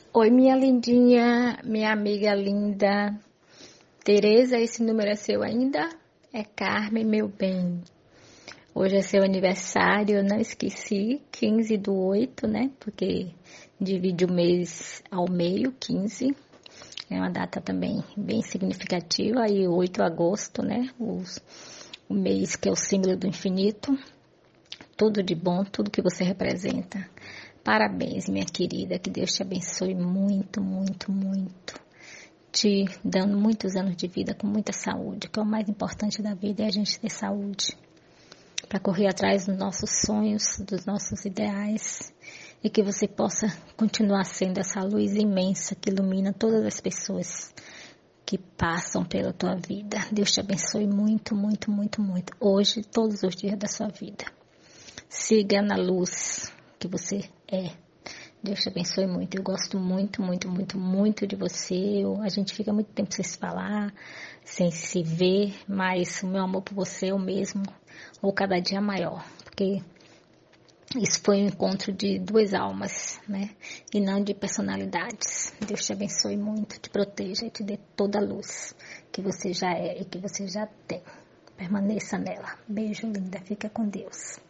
Oi, minha lindinha, minha amiga linda. Tereza, esse número é seu ainda? É Carmen, meu bem. Hoje é seu aniversário, eu não esqueci, 15/8, né? Porque divide o mês ao meio, 15. É uma data também bem significativa. E 8 de agosto, né? O mês que é o símbolo do infinito. Tudo de bom, tudo que você representa. Parabéns, minha querida, que Deus te abençoe muito, muito, muito. Te dando muitos anos de vida com muita saúde, que é o mais importante da vida, é a gente ter saúde. Para correr atrás dos nossos sonhos, dos nossos ideais. E que você possa continuar sendo essa luz imensa que ilumina todas as pessoas que passam pela tua vida. Deus te abençoe muito, muito, muito, muito. Hoje, todos os dias da sua vida. Siga na luz que você é. Deus te abençoe muito. Eu gosto muito, muito, muito, muito de você. A gente fica muito tempo sem se falar, sem se ver, mas o meu amor por você é o mesmo, ou cada dia maior. Porque isso foi um encontro de duas almas, né? E não de personalidades. Deus te abençoe muito, te proteja e te dê toda a luz que você já é e que você já tem. Permaneça nela. Beijo, linda. Fica com Deus.